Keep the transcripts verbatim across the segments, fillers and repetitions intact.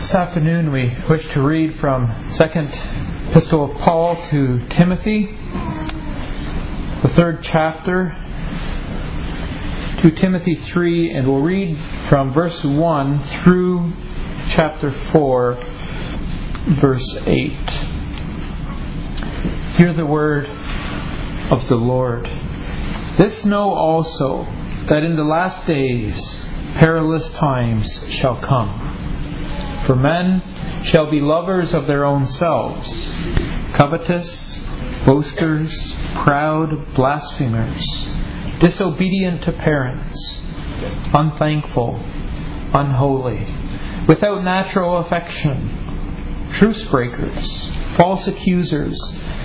This afternoon we wish to read from Second Epistle of Paul to Timothy, the third chapter, to Timothy three, and we'll read from verse one through chapter four, verse eight. Hear the word of the Lord. This know also, that in the last days perilous times shall come. For men shall be lovers of their own selves, covetous, boasters, proud, blasphemers, disobedient to parents, unthankful, unholy, without natural affection, truce breakers, false accusers,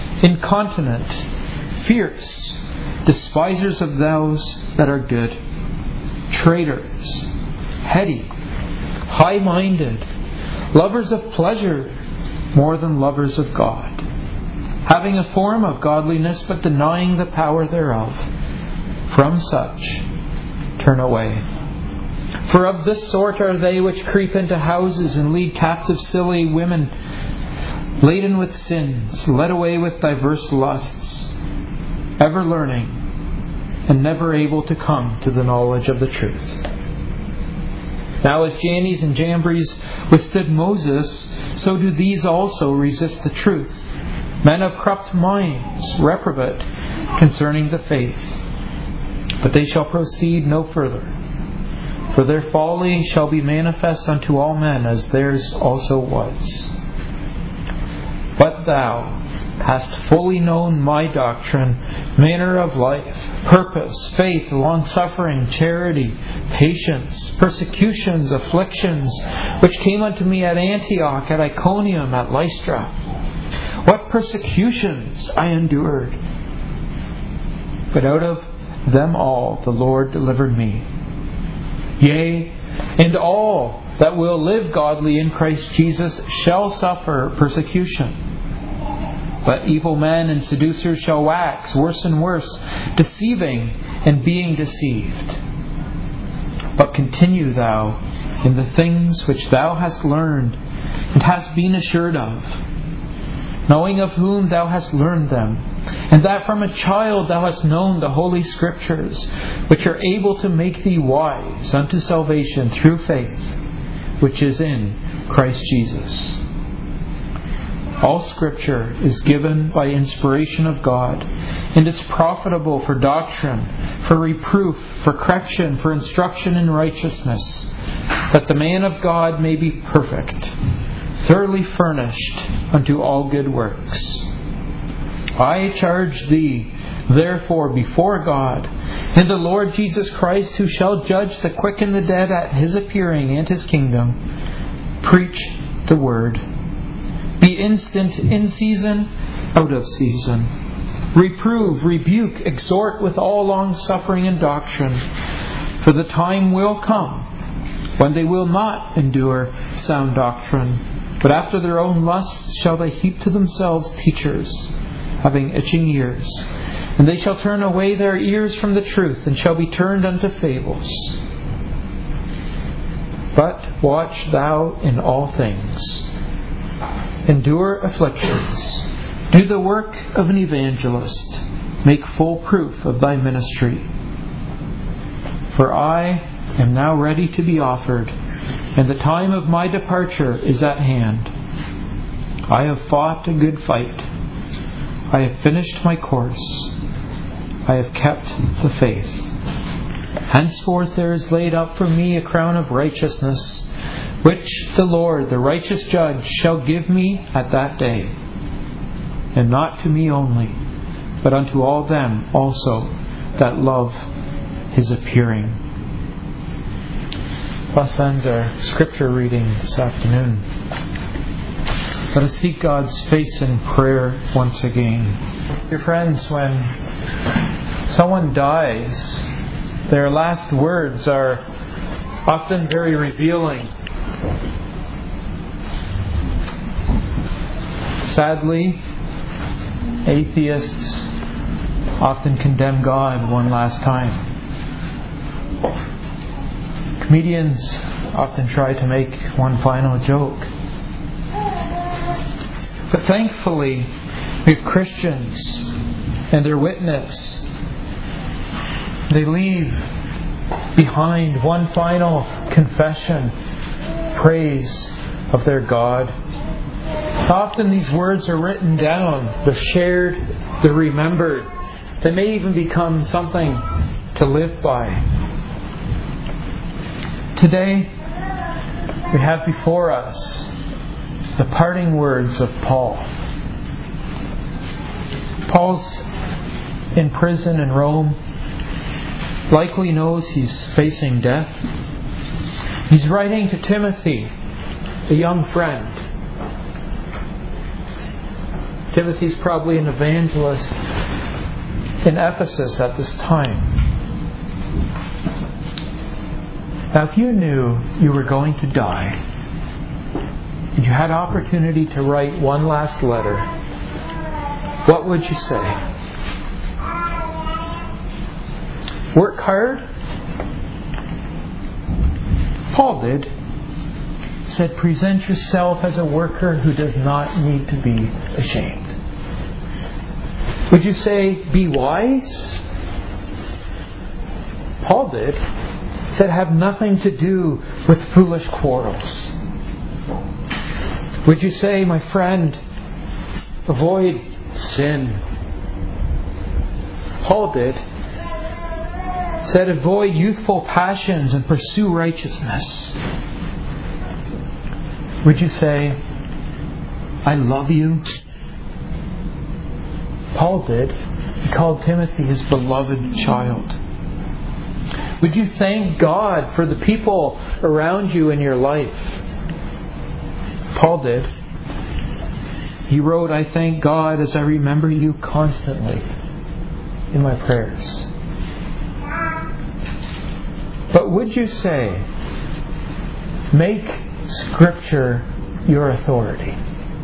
incontinent, fierce, despisers of those that are good, traitors, heady, high-minded, lovers of pleasure more than lovers of God, having a form of godliness but denying the power thereof. From such turn away. For of this sort are they which creep into houses and lead captive silly women, laden with sins, led away with diverse lusts, ever learning, and never able to come to the knowledge of the truth. Now as Jannes and Jambres withstood Moses, so do these also resist the truth. Men of corrupt minds, reprobate concerning the faith. But they shall proceed no further. For their folly shall be manifest unto all men, as theirs also was. But thou hast fully known my doctrine, manner of life, purpose, faith, long-suffering, charity, patience, persecutions, afflictions, which came unto me at Antioch, at Iconium, at Lystra. What persecutions I endured! But out of them all the Lord delivered me. Yea, and all that will live godly in Christ Jesus shall suffer persecution. But evil men and seducers shall wax worse and worse, deceiving and being deceived. But continue thou in the things which thou hast learned and hast been assured of, knowing of whom thou hast learned them, and that from a child thou hast known the Holy Scriptures, which are able to make thee wise unto salvation through faith, which is in Christ Jesus. All Scripture is given by inspiration of God, and is profitable for doctrine, for reproof, for correction, for instruction in righteousness, that the man of God may be perfect, thoroughly furnished unto all good works. I charge thee, therefore, before God and the Lord Jesus Christ, who shall judge the quick and the dead at His appearing and His kingdom, preach the word. Be instant in season, out of season. Reprove, rebuke, exhort with all long-suffering and doctrine. For the time will come when they will not endure sound doctrine, but after their own lusts shall they heap to themselves teachers, having itching ears. And they shall turn away their ears from the truth, and shall be turned unto fables. But watch thou in all things. Endure afflictions. Do the work of an evangelist. Make full proof of thy ministry. For I am now ready to be offered, and the time of my departure is at hand. I have fought a good fight. I have finished my course. I have kept the faith. Henceforth there is laid up for me a crown of righteousness, which the Lord, the righteous judge, shall give me at that day. And not to me only, but unto all them also that love His appearing. Thus ends our scripture reading this afternoon. Let us seek God's face in prayer once again. Dear friends, when someone dies, their last words are often very revealing. Sadly, atheists often condemn God one last time. Comedians often try to make one final joke. But thankfully, we have Christians and their witness. They leave behind one final confession, praise of their God. Often these words are written down, they're shared, they're remembered. They may even become something to live by. Today, we have before us the parting words of Paul. Paul's in prison in Rome, likely knows he's facing death. He's writing to Timothy, a young friend. Timothy's probably an evangelist in Ephesus at this time. Now, if you knew you were going to die, and you had opportunity to write one last letter, what would you say? Work hard? Paul did. He said, present yourself as a worker who does not need to be ashamed. Would you say, be wise? Paul did. He said, have nothing to do with foolish quarrels. Would you say, my friend, avoid sin? Paul did. He said, avoid youthful passions and pursue righteousness. Would you say, I love you? Paul did. He called Timothy his beloved child. Would you thank God for the people around you in your life? Paul did. He wrote, I thank God as I remember you constantly in my prayers. But would you say, make Scripture your authority?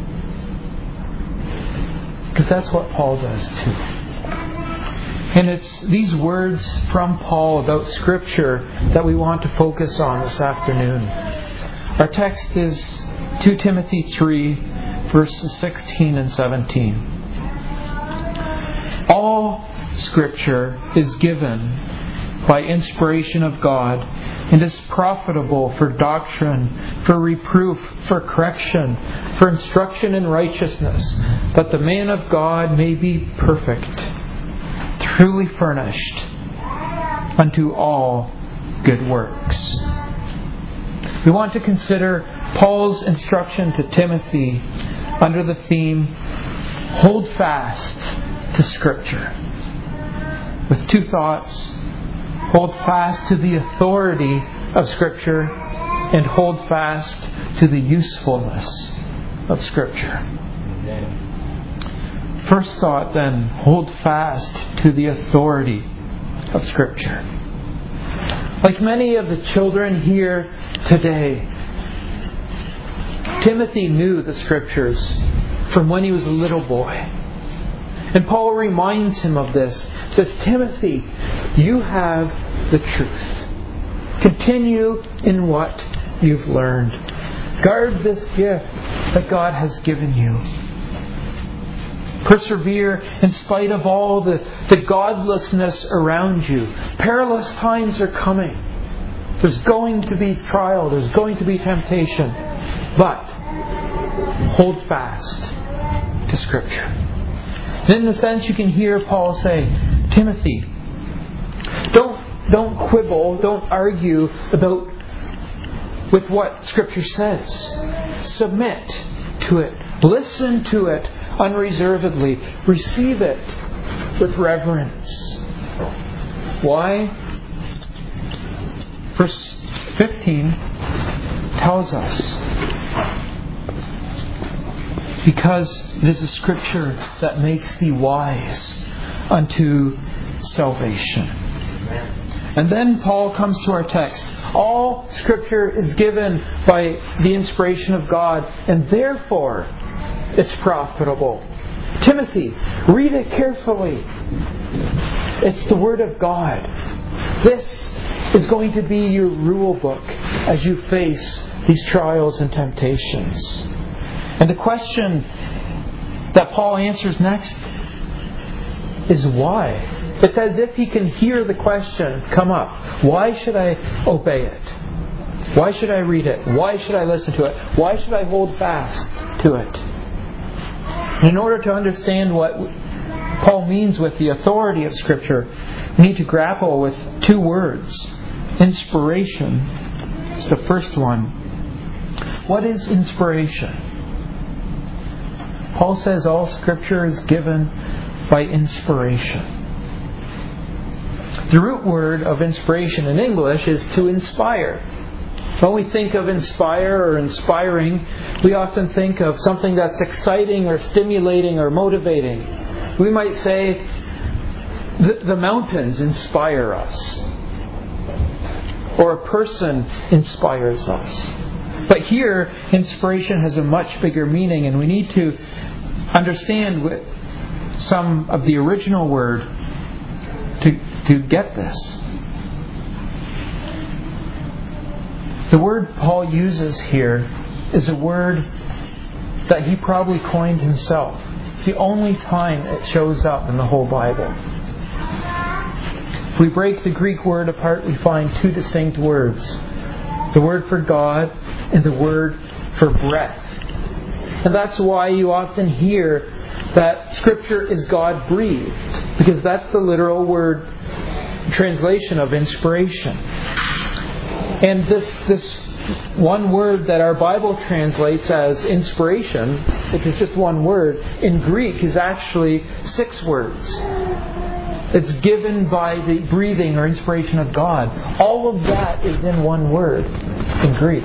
Because that's what Paul does too. And it's these words from Paul about Scripture that we want to focus on this afternoon. Our text is Second Timothy three, verses sixteen and seventeen. All Scripture is given by inspiration of God and is profitable for doctrine, for reproof, for correction, for instruction in righteousness, that the man of God may be perfect, truly furnished unto all good works. We want to consider Paul's instruction to Timothy under the theme, hold fast to Scripture, with two thoughts. Hold fast to the authority of Scripture and hold fast to the usefulness of Scripture. First thought then, hold fast to the authority of Scripture. Like many of the children here today, Timothy knew the Scriptures from when he was a little boy. And Paul reminds him of this. He says, Timothy, you have the truth. Continue in what you've learned. Guard this gift that God has given you. Persevere in spite of all the, the godlessness around you. Perilous times are coming. There's going to be trial. There's going to be temptation. But hold fast to Scripture. And in a sense, you can hear Paul say, Timothy, don't don't quibble, don't argue about with what Scripture says. Submit to it. Listen to it unreservedly. Receive it with reverence. Why? Verse fifteen tells us, because it is a Scripture that makes thee wise unto salvation. And then Paul comes to our text. All Scripture is given by the inspiration of God, and therefore it's profitable. Timothy, read it carefully. It's the Word of God. This is going to be your rule book. as you face these trials and temptations. And the question that Paul answers next is why. It's as if he can hear the question come up. Why should I obey it? Why should I read it? Why should I listen to it? Why should I hold fast to it? In order to understand what Paul means with the authority of Scripture, we need to grapple with two words. Inspiration is the first one. What is inspiration? Paul says all Scripture is given by inspiration. The root word of inspiration in English is to inspire. When we think of inspire or inspiring, we often think of something that's exciting or stimulating or motivating. We might say, the, the mountains inspire us. Or a person inspires us. But here, inspiration has a much bigger meaning, and we need to understand some of the original word to, to get this. The word Paul uses here is a word that he probably coined himself. It's the only time it shows up in the whole Bible. If we break the Greek word apart, we find two distinct words. The word for God and the word for breath. And that's why you often hear that Scripture is God-breathed, because that's the literal word translation of inspiration. And this this one word that our Bible translates as inspiration, which is just one word, in Greek is actually six words. It's given by the breathing or inspiration of God. All of that is in one word in Greek.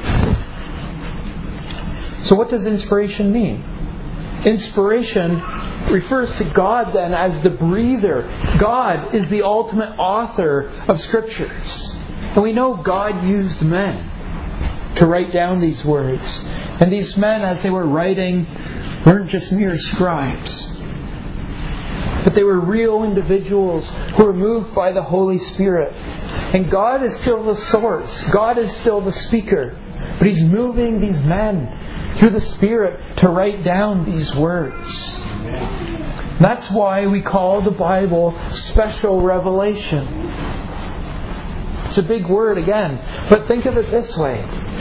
So what does inspiration mean? Inspiration refers to God then as the breather. God is the ultimate author of Scriptures. And we know God used men to write down these words. And these men, as they were writing, weren't just mere scribes. But they were real individuals who were moved by the Holy Spirit. And God is still the source. God is still the speaker. But He's moving these men through the Spirit to write down these words. That's why we call the Bible special revelation. It's a big word again, but think of it this way.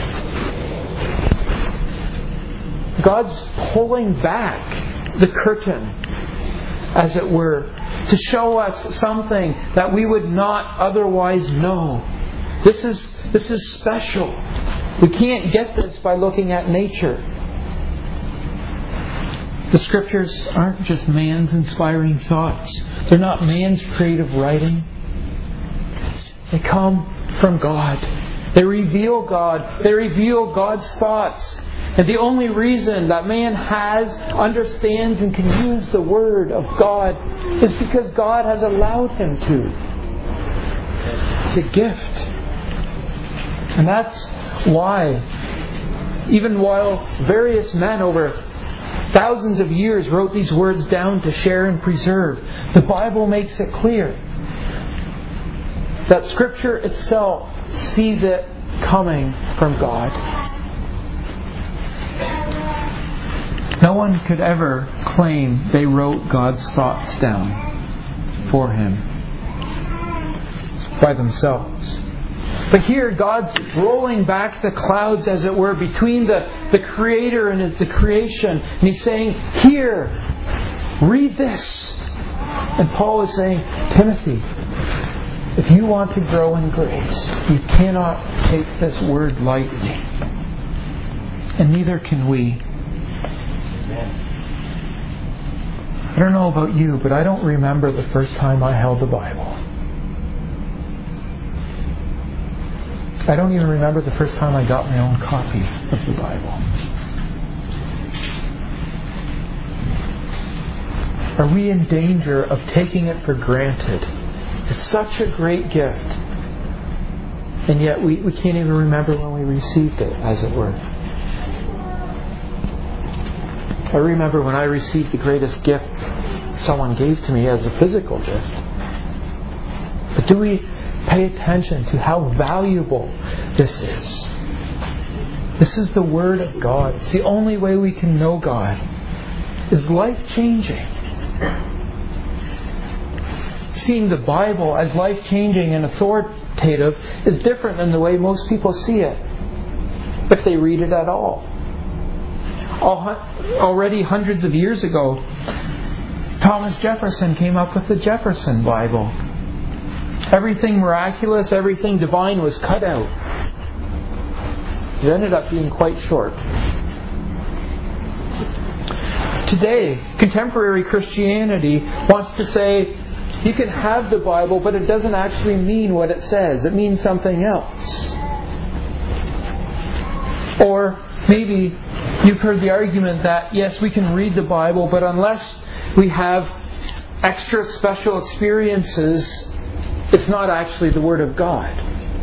God's pulling back the curtain, as it were, to show us something that we would not otherwise know. This is this is special. We can't get this by looking at nature. The Scriptures aren't just man's inspiring thoughts. They're not man's creative writing. They come from God. They reveal God. They reveal God's thoughts. And the only reason that man has, understands, and can use the Word of God is because God has allowed him to. It's a gift. And that's why, even while various men over thousands of years wrote these words down to share and preserve, the Bible makes it clear that Scripture itself sees it coming from God. No one could ever claim they wrote God's thoughts down for Him by themselves. But here God's rolling back the clouds, as it were, between the, the Creator and the creation. And He's saying, here, read this. And Paul is saying, Timothy, if you want to grow in grace, you cannot take this word lightly. And neither can we. I don't know about you, but I don't remember the first time I held the Bible. I don't even remember the first time I got my own copy of the Bible. Are we in danger of taking it for granted? It's such a great gift. And yet we, we can't even remember when we received it, as it were. I remember when I received the greatest gift someone gave to me as a physical gift. But do we pay attention to how valuable this is? This is the Word of God. It's the only way we can know God. It's life-changing. Seeing the Bible as life-changing and authoritative is different than the way most people see it, if they read it at all. Already hundreds of years ago, Thomas Jefferson came up with the Jefferson Bible. Everything miraculous, everything divine was cut out. It ended up being quite short. Today, contemporary Christianity wants to say you can have the Bible, but it doesn't actually mean what it says. It means something else. Or maybe you've heard the argument that, yes, we can read the Bible, but unless we have extra special experiences, it's not actually the Word of God.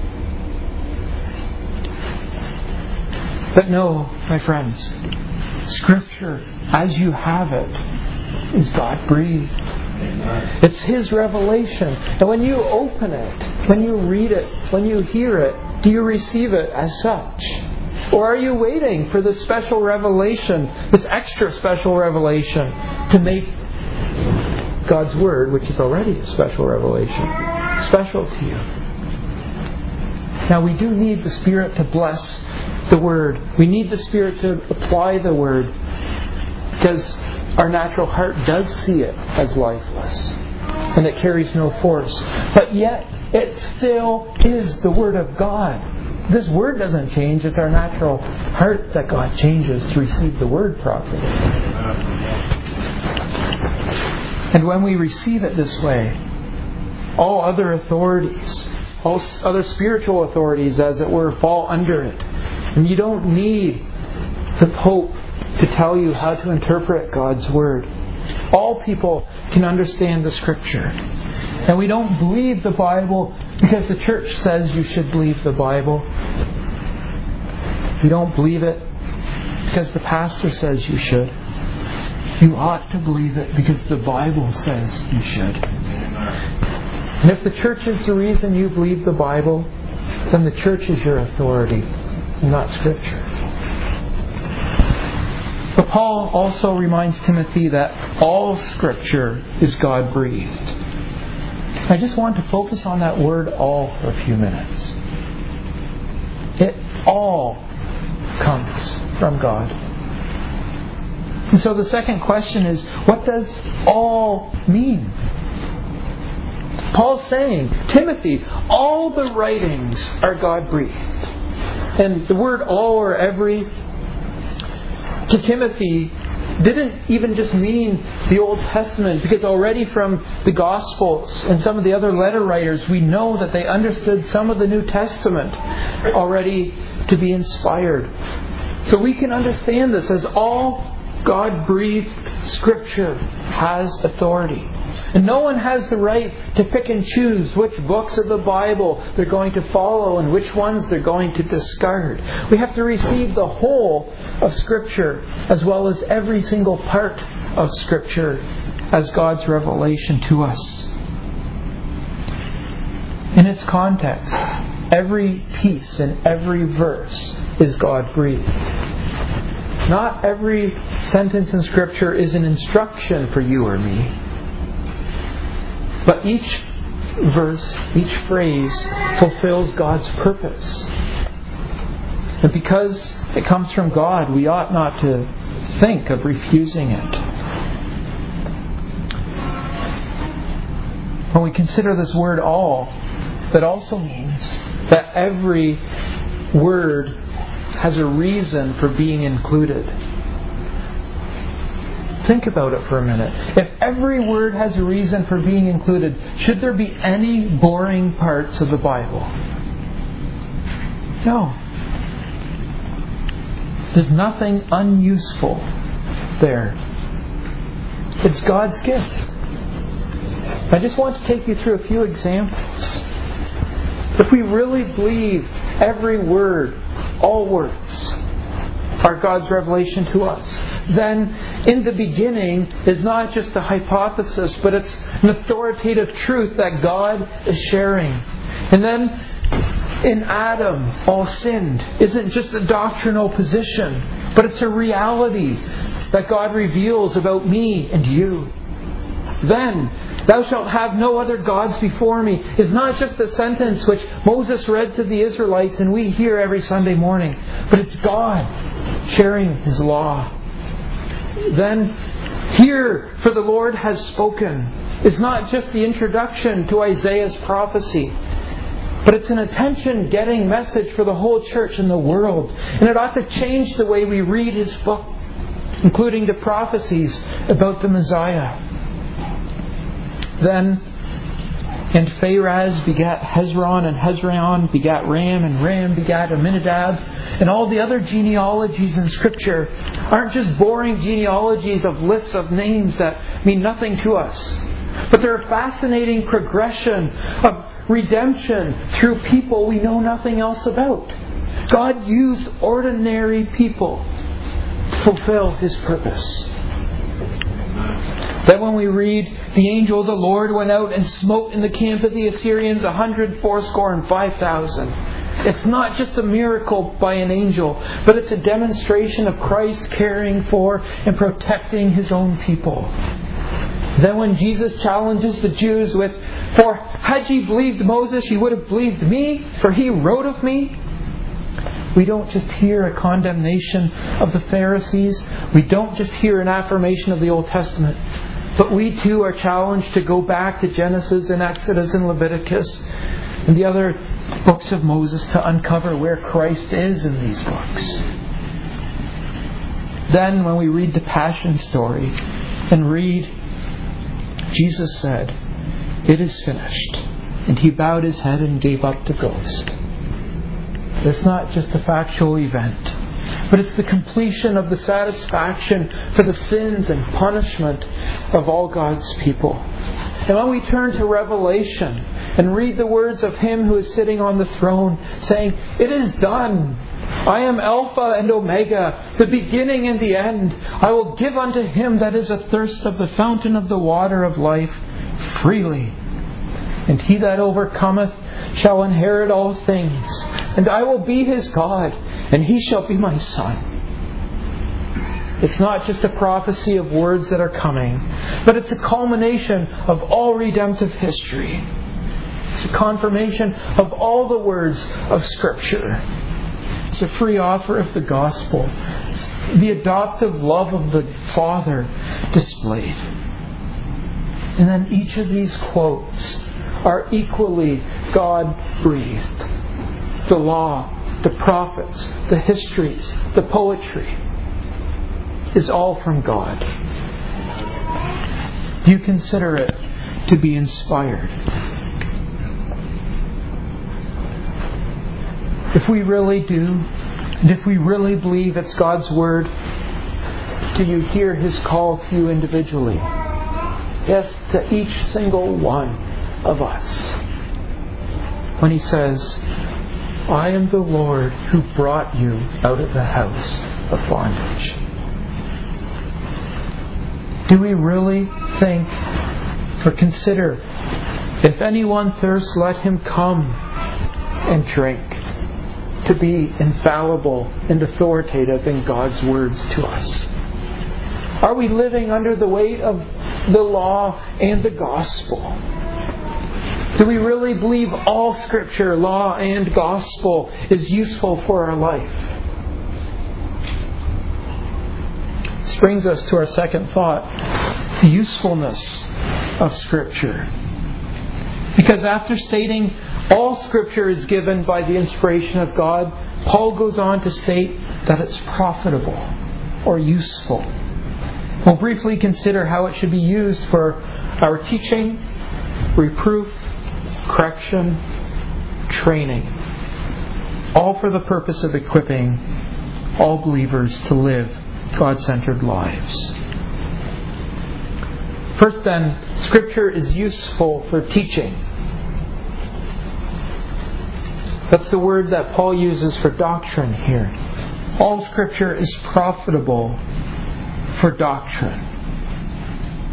But no, my friends, Scripture, as you have it, is God-breathed. It's His revelation. And when you open it, when you read it, when you hear it, do you receive it as such? Or are you waiting for this special revelation, this extra special revelation, to make God's Word, which is already a special revelation, special to you? Now, we do need the Spirit to bless the Word. We need the Spirit to apply the Word, because our natural heart does see it as lifeless, and it carries no force. But yet, it still is the Word of God. This Word doesn't change. It's our natural heart that God changes to receive the Word properly. And when we receive it this way, all other authorities, all other spiritual authorities, as it were, fall under it. And you don't need the Pope to tell you how to interpret God's Word. All people can understand the Scripture. And we don't believe the Bible because the church says you should believe the Bible. You don't believe it because the pastor says you should. You ought to believe it because the Bible says you should. And if the church is the reason you believe the Bible, then the church is your authority, not Scripture. But Paul also reminds Timothy that all Scripture is God-breathed. I just want to focus on that word all for a few minutes. It all comes from God. And so the second question is, what does all mean? Paul's saying, Timothy, all the writings are God-breathed. And the word all or every to Timothy didn't even just mean the Old Testament, because already from the Gospels and some of the other letter writers, we know that they understood some of the New Testament already to be inspired. So we can understand this as all God-breathed Scripture has authority. And no one has the right to pick and choose which books of the Bible they're going to follow and which ones they're going to discard. We have to receive the whole of Scripture as well as every single part of Scripture as God's revelation to us. In its context, every piece and every verse is God-breathed. Not every sentence in Scripture is an instruction for you or me. But each verse, each phrase fulfills God's purpose. And because it comes from God, we ought not to think of refusing it. When we consider this word all, that also means that every word has a reason for being included. Think about it for a minute. If every word has a reason for being included, should there be any boring parts of the Bible? No. There's nothing unuseful there. It's God's gift. I just want to take you through a few examples. If we really believe every word, all words, are God's revelation to us, then in the beginning is not just a hypothesis, but it's an authoritative truth that God is sharing. And then in Adam all sinned isn't just a doctrinal position, but it's a reality that God reveals about me and you. Then, "Thou shalt have no other gods before me" is not just a sentence which Moses read to the Israelites and we hear every Sunday morning, but it's God sharing His law. Then, "Hear, for the Lord has spoken" is not just the introduction to Isaiah's prophecy, but it's an attention-getting message for the whole church in the world. And it ought to change the way we read His book, including the prophecies about the Messiah. Then, "And Pharaz begat Hezron, and Hezron begat Ram, and Ram begat Amminadab." And all the other genealogies in Scripture aren't just boring genealogies of lists of names that mean nothing to us, but they're a fascinating progression of redemption through people we know nothing else about. God used ordinary people to fulfill His purpose. Then when we read, "The angel of the Lord went out and smote in the camp of the Assyrians a hundred fourscore and five thousand," it's not just a miracle by an angel, but it's a demonstration of Christ caring for and protecting His own people. Then when Jesus challenges the Jews with, "For had ye believed Moses, ye would have believed me, for he wrote of me," we don't just hear a condemnation of the Pharisees. We don't just hear an affirmation of the Old Testament. But we too are challenged to go back to Genesis and Exodus and Leviticus and the other books of Moses to uncover where Christ is in these books. Then when we read the Passion story and read, Jesus said, "It is finished," and He bowed His head and gave up the ghost. It's not just a factual event, but it's the completion of the satisfaction for the sins and punishment of all God's people. And when we turn to Revelation and read the words of Him who is sitting on the throne saying, "It is done. I am Alpha and Omega, the beginning and the end. I will give unto him that is athirst of the fountain of the water of life freely. And he that overcometh shall inherit all things. And I will be his God, and he shall be my son." It's not just a prophecy of words that are coming, but it's a culmination of all redemptive history. It's a confirmation of all the words of Scripture. It's a free offer of the gospel. It's the adoptive love of the Father displayed. And then each of these quotes are equally God-breathed. The law, the prophets, the histories, the poetry is all from God. Do you consider it to be inspired? If we really do, and if we really believe it's God's Word, do you hear His call to you individually? Yes, to each single one of us. When He says, "I am the Lord who brought you out of the house of bondage." Do we really think or consider, "If anyone thirsts, let him come and drink," to be infallible and authoritative in God's words to us? Are we living under the weight of the law and the gospel? Do we really believe all Scripture, law and gospel, is useful for our life? This brings us to our second thought, the usefulness of Scripture. Because after stating all Scripture is given by the inspiration of God, Paul goes on to state that it's profitable or useful. We'll briefly consider how it should be used for our teaching, reproof, correction, training, all for the purpose of equipping all believers to live God-centered lives. First then, Scripture is useful for teaching. That's the word that Paul uses for doctrine here. All Scripture is profitable for doctrine.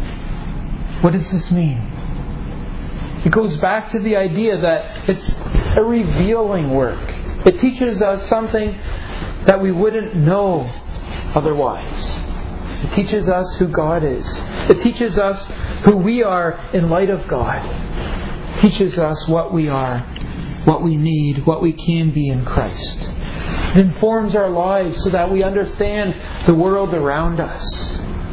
What does this mean? It goes back to the idea that it's a revealing work. It teaches us something that we wouldn't know otherwise. It teaches us who God is. It teaches us who we are in light of God. It teaches us what we are, what we need, what we can be in Christ. It informs our lives so that we understand the world around us.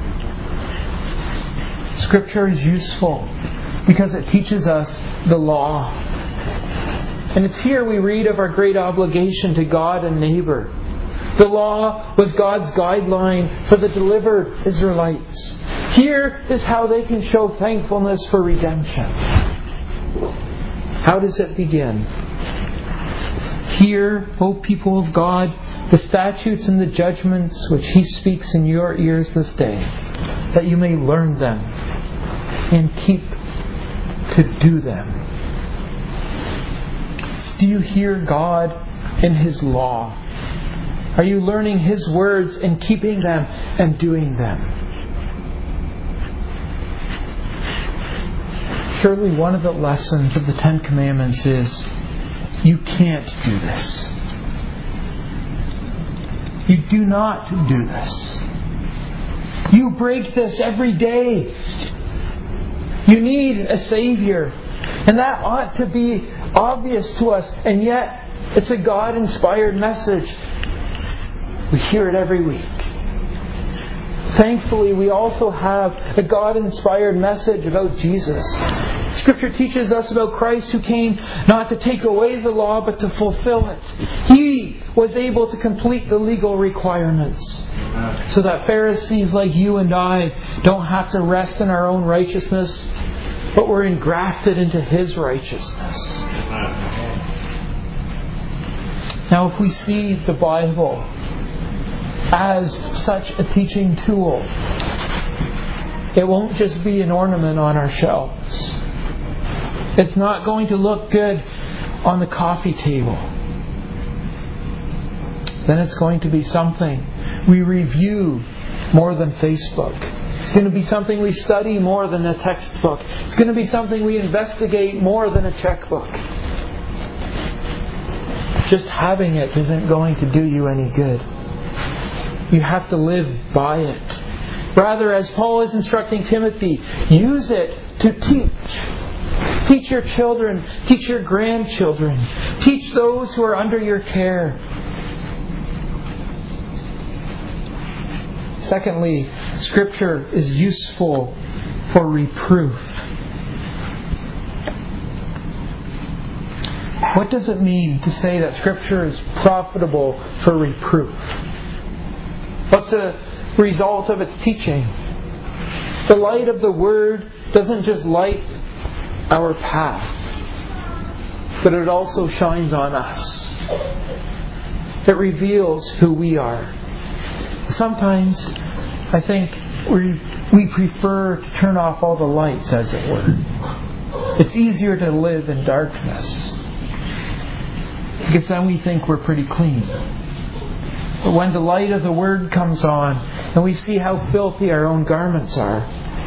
Scripture is useful because it teaches us the law. And it's here we read of our great obligation to God and neighbor. The law was God's guideline for the delivered Israelites. Here is how they can show thankfulness for redemption. How does it begin? Hear, O people of God, the statutes and the judgments which He speaks in your ears this day, that you may learn them and keep to do them. Do you hear God in His law? Are you learning His words and keeping them and doing them? Surely one of the lessons of the Ten Commandments is you can't do this. You do not do this. You break this every day. You need a Savior. And that ought to be obvious to us. And yet, it's a God-inspired message. We hear it every week. Thankfully, we also have a God-inspired message about Jesus. Scripture teaches us about Christ who came not to take away the law, but to fulfill it. He was able to complete the legal requirements so that Pharisees like you and I don't have to rest in our own righteousness, but we're engrafted into His righteousness. Now, if we see the Bible as such a teaching tool, it won't just be an ornament on our shelves. It's not going to look good on the coffee table. Then it's going to be something we review more than Facebook. It's going to be something we study more than a textbook. It's going to be something we investigate more than a checkbook. Just having it isn't going to do you any good. You have to live by it. Rather, as Paul is instructing Timothy, use it to teach. Teach your children. Teach your grandchildren. Teach those who are under your care. Secondly, Scripture is useful for reproof. What does it mean to say that Scripture is profitable for reproof? What's the result of its teaching? The light of the Word doesn't just light our path, but it also shines on us. It reveals who we are. Sometimes I think we we prefer to turn off all the lights, as it were. It's easier to live in darkness, because then we think we're pretty clean. But when the light of the Word comes on and we see how filthy our own garments are,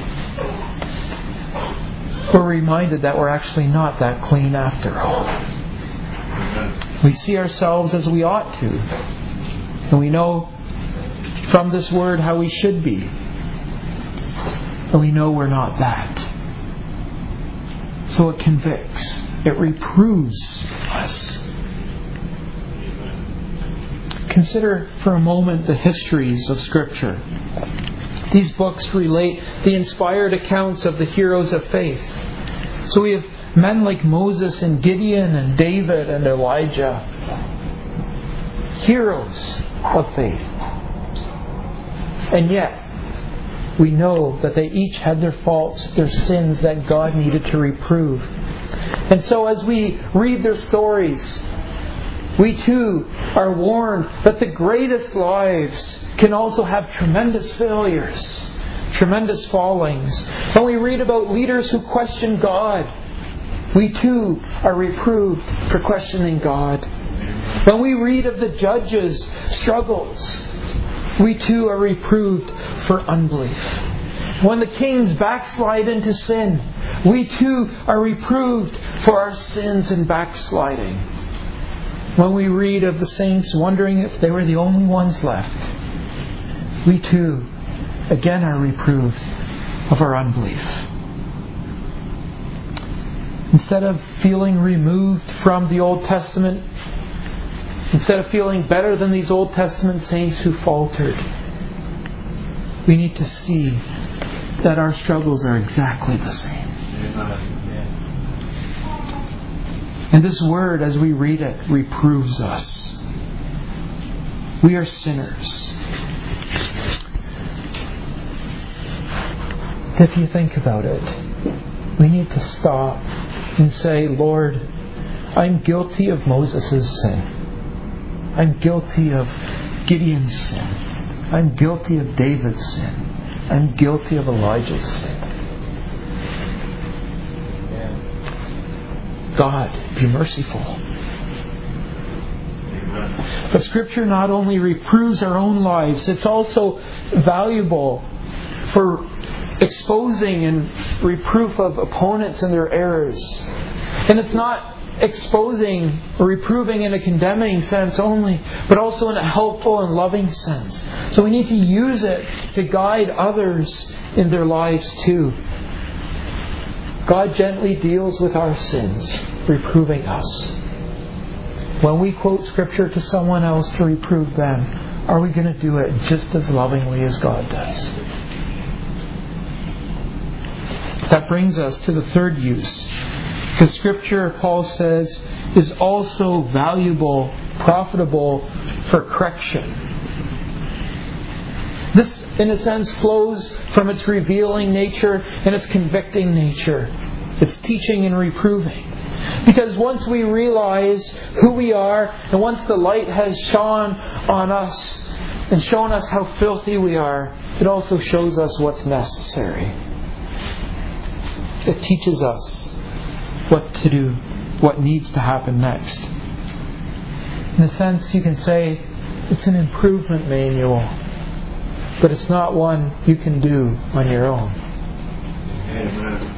we're reminded that we're actually not that clean after all. We see ourselves as we ought to. And we know from this Word how we should be. And we know we're not that. So it convicts. It reproves us. Consider for a moment the histories of Scripture. These books relate the inspired accounts of the heroes of faith. So we have men like Moses and Gideon and David and Elijah. Heroes of faith. And yet, we know that they each had their faults, their sins that God needed to reprove. And so as we read their stories, we too are warned that the greatest lives can also have tremendous failures, tremendous fallings. When we read about leaders who question God, we too are reproved for questioning God. When we read of the judges' struggles, we too are reproved for unbelief. When the kings backslide into sin, we too are reproved for our sins and backsliding. When we read of the saints wondering if they were the only ones left, we too, again, are reproved of our unbelief. Instead of feeling removed from the Old Testament, instead of feeling better than these Old Testament saints who faltered, we need to see that our struggles are exactly the same. And this word, as we read it, reproves us. We are sinners. If you think about it, we need to stop and say, Lord, I'm guilty of Moses' sin. I'm guilty of Gideon's sin. I'm guilty of David's sin. I'm guilty of Elijah's sin. God, be merciful. But Scripture not only reproves our own lives, it's also valuable for exposing and reproof of opponents and their errors. And it's not exposing or reproving in a condemning sense only, but also in a helpful and loving sense. So we need to use it to guide others in their lives too. God gently deals with our sins, reproving us. When we quote Scripture to someone else to reprove them, are we going to do it just as lovingly as God does? That brings us to the third use. Because Scripture, Paul says, is also valuable, profitable for correction. This, in a sense, flows from its revealing nature and its convicting nature. Its teaching and reproving. Because once we realize who we are, and once the light has shone on us and shown us how filthy we are, it also shows us what's necessary. It teaches us what to do, what needs to happen next. In a sense, you can say it's an improvement manual, but it's not one you can do on your own. Amen.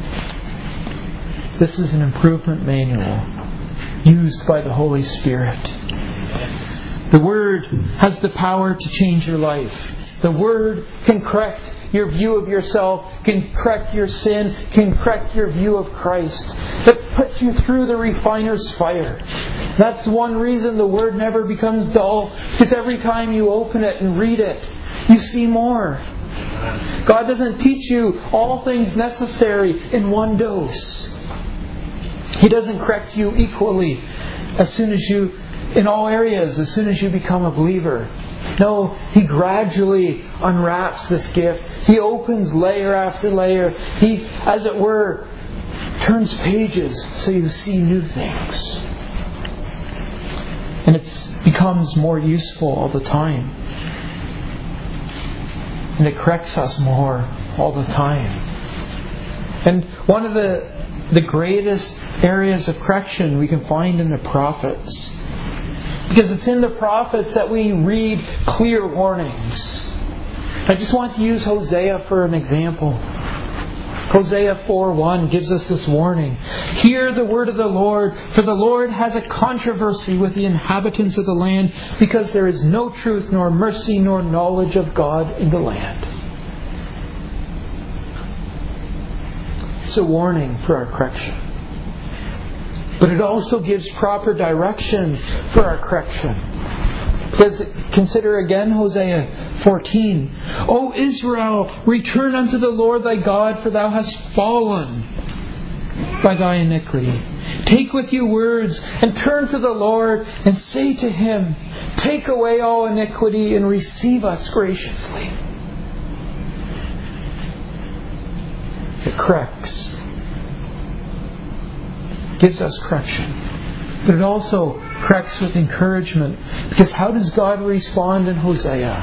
This is an improvement manual used by the Holy Spirit. The Word has the power to change your life. The Word can correct your view of yourself, can correct your sin, can correct your view of Christ. It puts you through the refiner's fire. That's one reason the Word never becomes dull, because every time you open it and read it, you see more. God doesn't teach you all things necessary in one dose. He doesn't correct you equally as soon as you, in all areas, as soon as you become a believer. No, He gradually unwraps this gift. He opens layer after layer. He, as it were, turns pages so you see new things. And it becomes more useful all the time. And it corrects us more all the time. And one of the the greatest areas of correction we can find in the prophets. Because it's in the prophets that we read clear warnings. I just want to use Hosea for an example. Hosea four one gives us this warning. Hear the word of the Lord, for the Lord has a controversy with the inhabitants of the land, because there is no truth, nor mercy, nor knowledge of God in the land. It's a warning for our correction. But it also gives proper direction for our correction. Because consider again Hosea fourteen. O Israel, return unto the Lord thy God, for thou hast fallen by thy iniquity. Take with you words, and turn to the Lord, and say to Him, take away all iniquity, and receive us graciously. It corrects. Gives us correction. But it also corrects with encouragement. Because how does God respond in Hosea?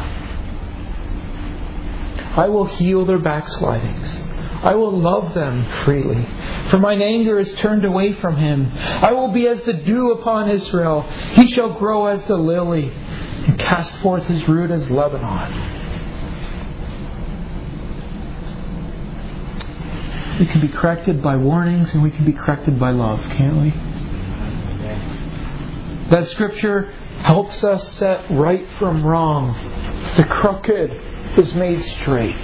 I will heal their backslidings. I will love them freely. For mine anger is turned away from him. I will be as the dew upon Israel. He shall grow as the lily, and cast forth his root as Lebanon. We can be corrected by warnings, and we can be corrected by love, can't we? That Scripture helps us set right from wrong. The crooked is made straight.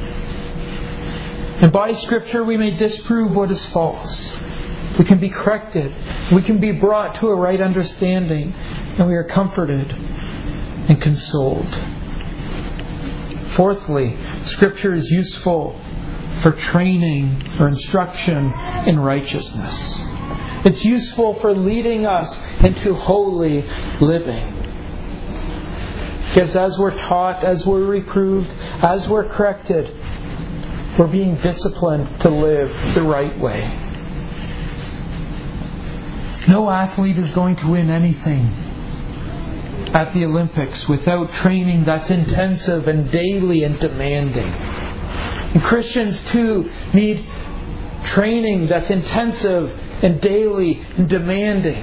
And by Scripture we may disprove what is false. We can be corrected. We can be brought to a right understanding. And we are comforted and consoled. Fourthly, Scripture is useful for training or instruction in righteousness. It's useful for leading us into holy living. Because as we're taught, as we're reproved, as we're corrected, we're being disciplined to live the right way. No athlete is going to win anything at the Olympics without training that's intensive and daily and demanding. And Christians too need training that's intensive and daily and demanding.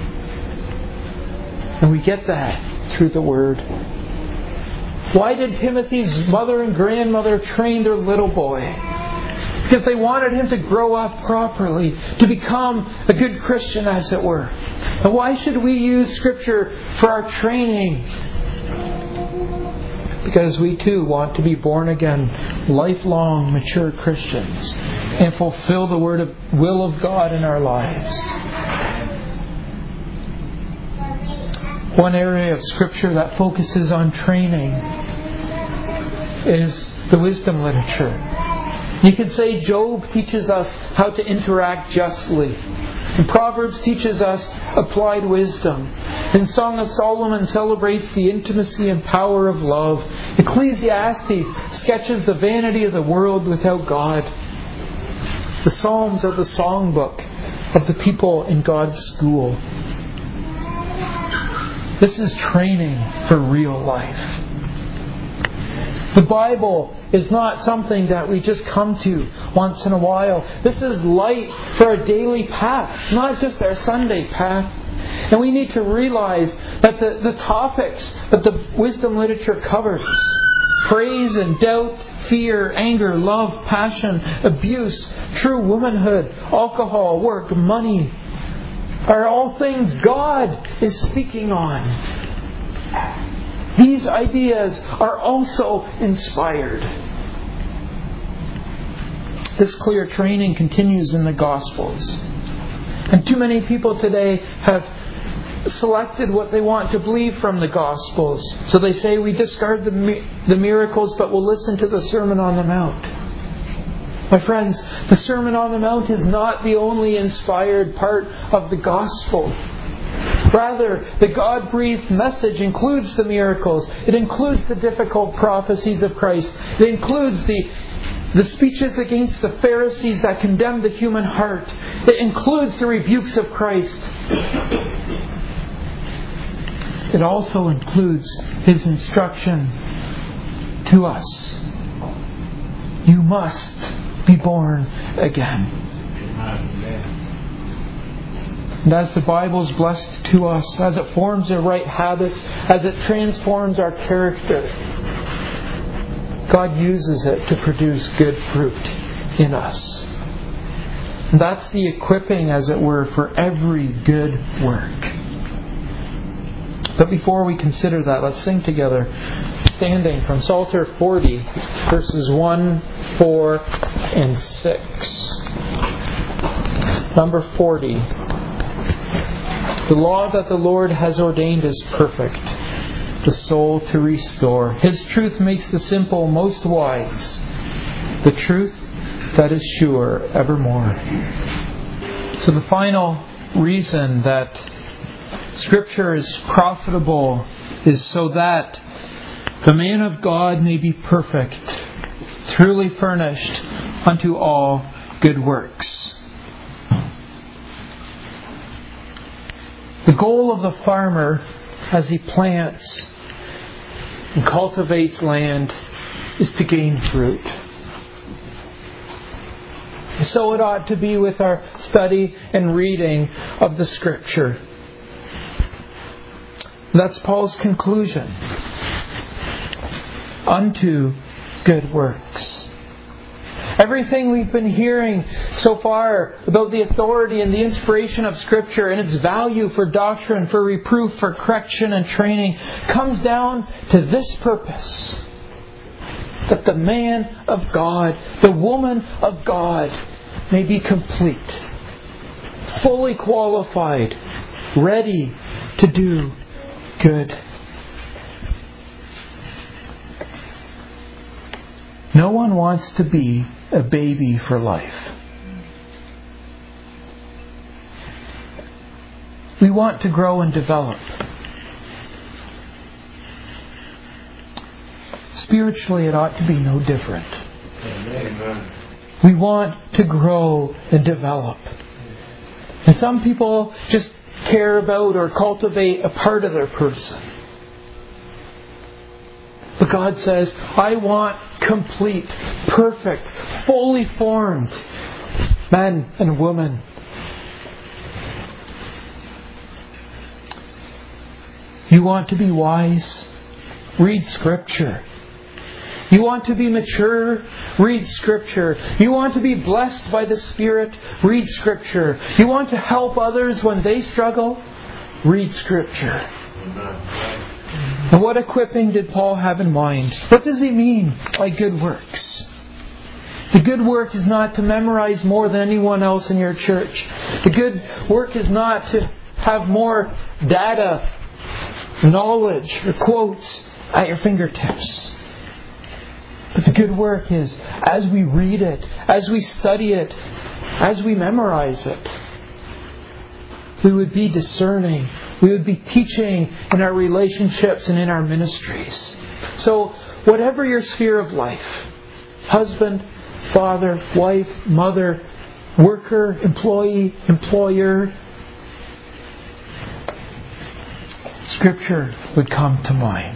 And we get that through the Word. Why did Timothy's mother and grandmother train their little boy? Because they wanted him to grow up properly, to become a good Christian, as it were. And why should we use Scripture for our training? Because we too want to be born again, lifelong, mature Christians and fulfill the word of, will of God in our lives. One area of Scripture that focuses on training is the wisdom literature. You could say Job teaches us how to interact justly. And Proverbs teaches us applied wisdom. And Song of Solomon celebrates the intimacy and power of love. Ecclesiastes sketches the vanity of the world without God. The Psalms are the songbook of the people in God's school. This is training for real life. The Bible is not something that we just come to once in a while. This is light for our daily path, not just our Sunday path. And we need to realize that the, the topics that the wisdom literature covers, praise and doubt, fear, anger, love, passion, abuse, true womanhood, alcohol, work, money, are all things God is speaking on. These ideas are also inspired. This clear training continues in the Gospels. And too many people today have selected what they want to believe from the Gospels. So they say we discard the, the miracles, but we'll listen to the Sermon on the Mount. My friends, the Sermon on the Mount is not the only inspired part of the Gospel. Rather, the God-breathed message includes the miracles. It includes the difficult prophecies of Christ. It includes the, the speeches against the Pharisees that condemn the human heart. It includes the rebukes of Christ. It also includes His instruction to us. You must be born again. And as the Bible is blessed to us, as it forms the right habits, as it transforms our character, God uses it to produce good fruit in us. And that's the equipping, as it were, for every good work. But before we consider that, let's sing together, standing from Psalter forty, verses one, four, and six. Number forty. The law that the Lord has ordained is perfect, the soul to restore. His truth makes the simple most wise, the truth that is sure evermore. So the final reason that Scripture is profitable is so that the man of God may be perfect, truly furnished unto all good works. The goal of the farmer as he plants and cultivates land is to gain fruit. So it ought to be with our study and reading of the Scripture. That's Paul's conclusion. Unto good works. Everything we've been hearing so far about the authority and the inspiration of Scripture and its value for doctrine, for reproof, for correction and training comes down to this purpose. That the man of God, the woman of God may be complete, fully qualified, ready to do good. No one wants to be a baby for life. We want to grow and develop. Spiritually, it ought to be no different. Amen. We want to grow and develop. And some people just care about or cultivate a part of their person. But God says, I want complete, perfect, fully formed men and women. You want to be wise? Read Scripture. You want to be mature? Read Scripture. You want to be blessed by the Spirit? Read Scripture. You want to help others when they struggle? Read Scripture. And what equipping did Paul have in mind? What does he mean by good works? The good work is not to memorize more than anyone else in your church. The good work is not to have more data, knowledge, or quotes at your fingertips. But the good work is, as we read it, as we study it, as we memorize it, we would be discerning. We would be teaching in our relationships and in our ministries. So, whatever your sphere of life, husband, father, wife, mother, worker, employee, employer, Scripture would come to mind.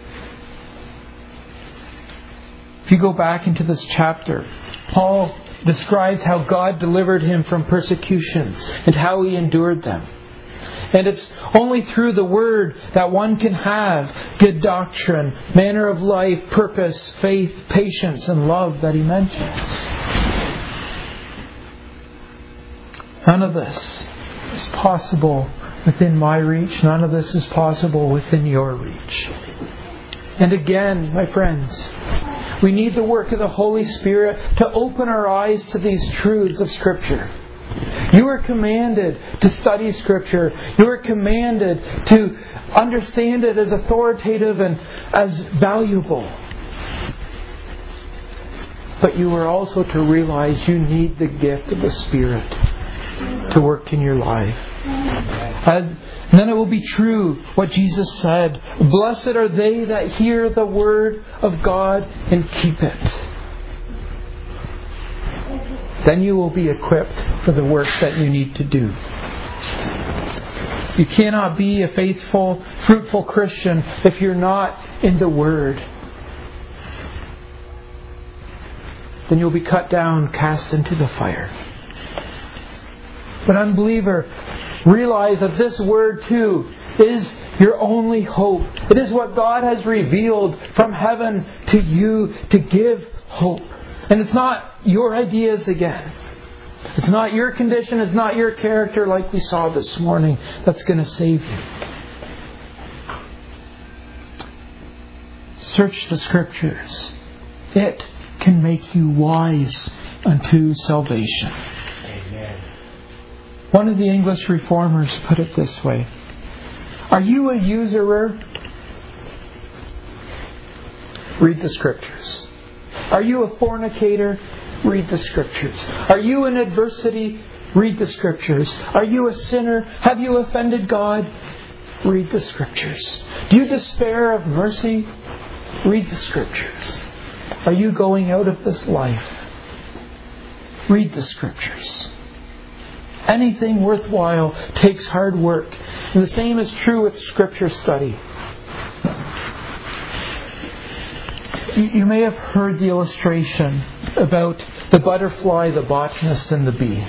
If you go back into this chapter, Paul describes how God delivered him from persecutions and how he endured them. And it's only through the Word that one can have good doctrine, manner of life, purpose, faith, patience, and love that he mentions. None of this is possible within my reach. None of this is possible within your reach. And again, my friends, we need the work of the Holy Spirit to open our eyes to these truths of Scripture. You are commanded to study Scripture. You are commanded to understand it as authoritative and as valuable. But you are also to realize you need the gift of the Spirit to work in your life. And then it will be true what Jesus said. Blessed are they that hear the word of God and keep it. Then you will be equipped for the work that you need to do. You cannot be a faithful, fruitful Christian if you're not in the Word. Then you'll be cut down, cast into the fire. But unbeliever, realize that this Word too is your only hope. It is what God has revealed from heaven to you to give hope. And it's not your ideas again. It's not your condition, it's not your character like we saw this morning that's going to save you. Search the Scriptures. It can make you wise unto salvation. Amen. One of the English reformers put it this way. Are you a usurer? Read the Scriptures. Are you a fornicator? Read the Scriptures. Are you in adversity? Read the Scriptures. Are you a sinner? Have you offended God? Read the Scriptures. Do you despair of mercy? Read the Scriptures. Are you going out of this life? Read the Scriptures. Anything worthwhile takes hard work. And the same is true with Scripture study. You may have heard the illustration about the butterfly, the botanist, and the bee.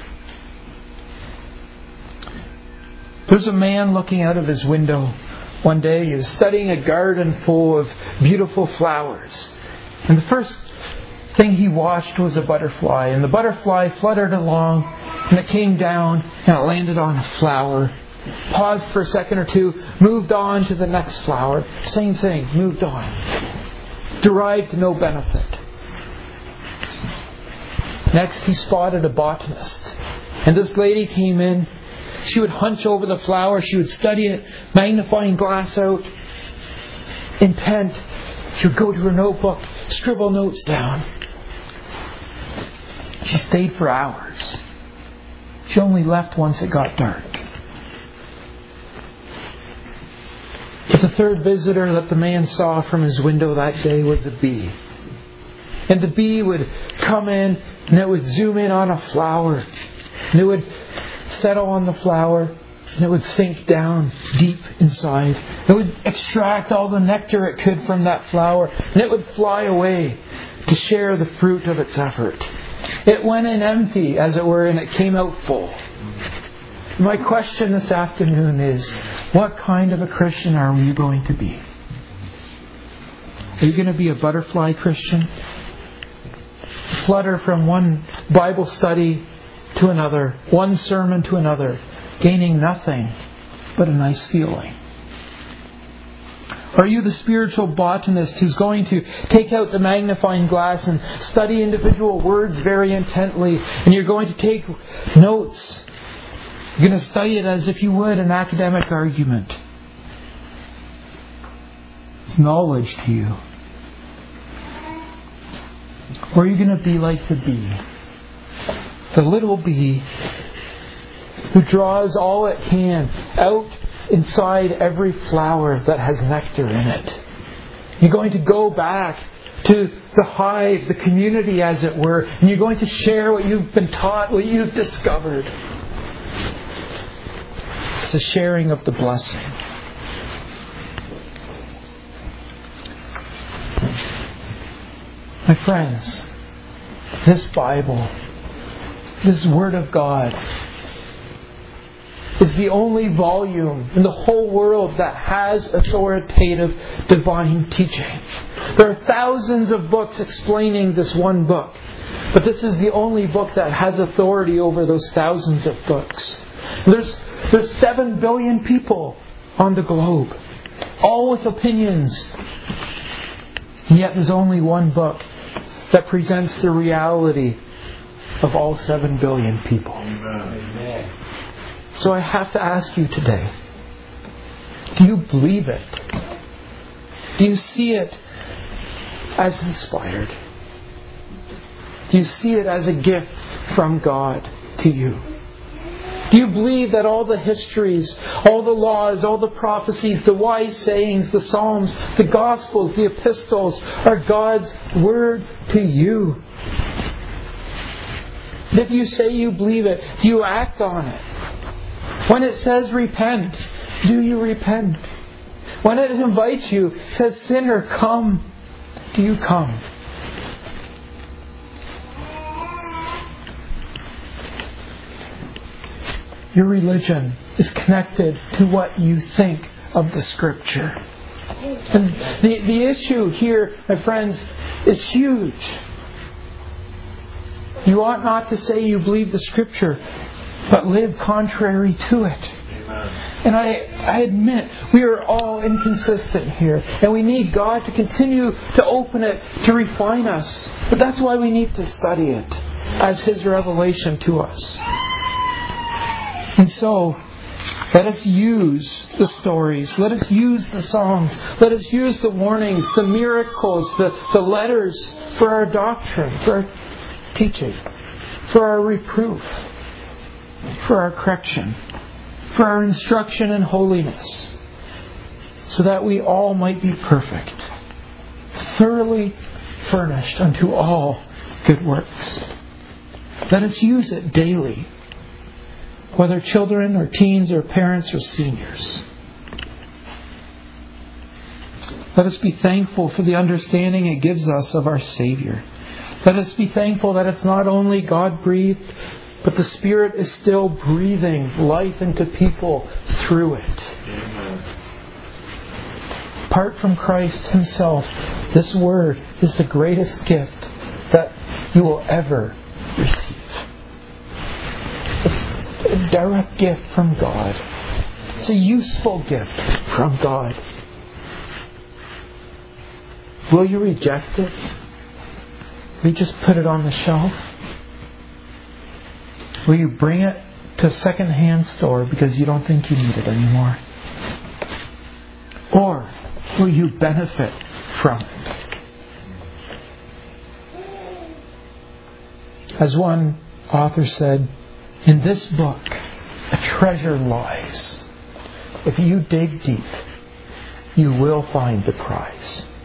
There's a man looking out of his window one day. He was studying a garden full of beautiful flowers. And the first thing he watched was a butterfly. And the butterfly fluttered along, and it came down, and it landed on a flower. Paused for a second or two, moved on to the next flower. Same thing, moved on. Derived no benefit. Next, he spotted a botanist. And this lady came in. She would hunch over the flower. She would study it, magnifying glass out, intent. She would go to her notebook, scribble notes down. She stayed for hours. She only left once it got dark. But the third visitor that the man saw from his window that day was a bee. And the bee would come in, and it would zoom in on a flower. And it would settle on the flower, and it would sink down deep inside. It would extract all the nectar it could from that flower, and it would fly away to share the fruit of its effort. It went in empty, as it were, and it came out full. My question this afternoon is, what kind of a Christian are you going to be? Are you going to be a butterfly Christian? Flutter from one Bible study to another, one sermon to another, gaining nothing but a nice feeling? Are you the spiritual botanist who's going to take out the magnifying glass and study individual words very intently, and you're going to take notes? You're going to study it as if you would an academic argument. It's knowledge to you. Or are you going to be like the bee? The little bee who draws all it can out inside every flower that has nectar in it. You're going to go back to the hive, the community as it were, and you're going to share what you've been taught, what you've discovered. It's a sharing of the blessing. My friends, this Bible, this Word of God, is the only volume in the whole world that has authoritative divine teaching. There are thousands of books explaining this one book, but this is the only book that has authority over those thousands of books. There's, there's seven billion people on the globe, all with opinions. And yet there's only one book that presents the reality of all seven billion people. Amen. So I have to ask you today, do you believe it? Do you see it as inspired? Do you see it as a gift from God to you? Do you believe that all the histories, all the laws, all the prophecies, the wise sayings, the Psalms, the Gospels, the epistles are God's Word to you? And if you say you believe it, do you act on it? When it says repent, do you repent? When it invites you, it says sinner, come, do you come? Your religion is connected to what you think of the Scripture. And the, the issue here, my friends, is huge. You ought not to say you believe the Scripture, but live contrary to it. And I, I admit, we are all inconsistent here. And we need God to continue to open it, to refine us. But that's why we need to study it as His revelation to us. And so, let us use the stories. Let us use the songs. Let us use the warnings, the miracles, the, the letters for our doctrine, for our teaching, for our reproof, for our correction, for our instruction in holiness, so that we all might be perfect, thoroughly furnished unto all good works. Let us use it daily, whether children or teens or parents or seniors. Let us be thankful for the understanding it gives us of our Savior. Let us be thankful that it's not only God-breathed, but the Spirit is still breathing life into people through it. Apart from Christ Himself, this Word is the greatest gift that you will ever receive. It's a direct gift from God. It's a useful gift from God. Will you reject it? Will you just put it on the shelf? Will you bring it to a second-hand store because you don't think you need it anymore? Or will you benefit from it? As one author said, in this book, a treasure lies. If you dig deep, you will find the prize.